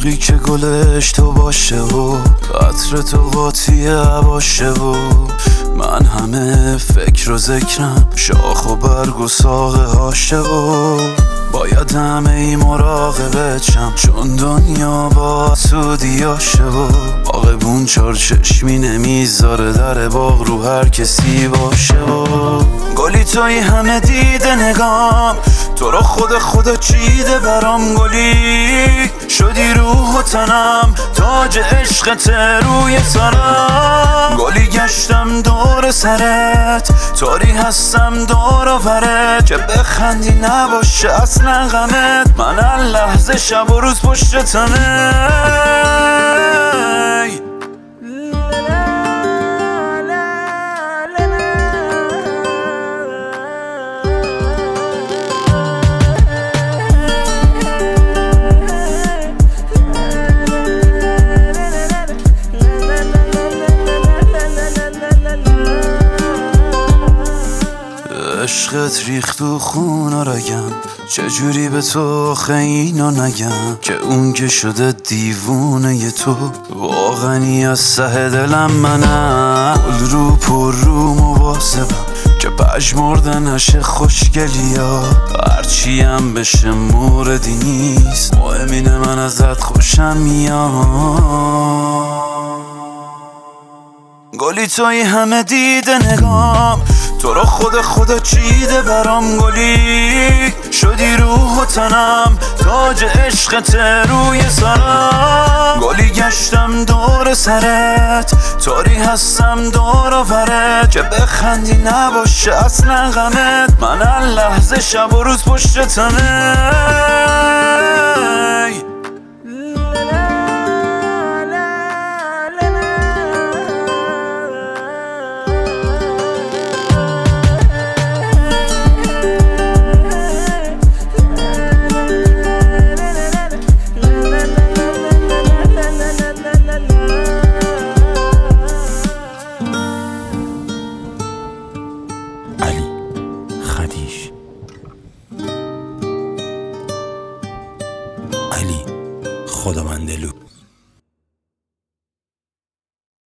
باغی که گلش تو باشه و عطر تو قاطی باشه و من همه فکر و ذکرم شاخ و برگ و ساقه هاشه و باید همه ای مراقبت شم چون دنیا با سودیاشه و باغبون چار چشمی نمیذاره در باغ رو هر کسی باشه و گلی توی همه دیده نگام تو رو خود چیده برام گلی شدی روح و تنم تاج عشقت روی سرم گلی گشتم دور سرت طوری هستم دور و برت که بخندی نباشه اصلا غمت من هر لحظه شب و روز پشتتمه عشقت ریخت و خون رگم چجوری به تو اینو نگم که اون که شده دیوونه تو واقعی از ته دلم منم گل رو پر رو مواظبم که پژمرده نشه خوشگلیا هرچیم بشه موردی نیست مهم اینه من ازت خوشم میاد گلی توی همه دیده نگام تو رو خود چیده برام گلی شدی روح و تنم تاج عشقت روی سرم گلی گشتم دور سرت طوری هستم دور و برت که بخندی نباشه اصلا غمت من هر لحظه شب و روز پشتتمه علی خداوندلو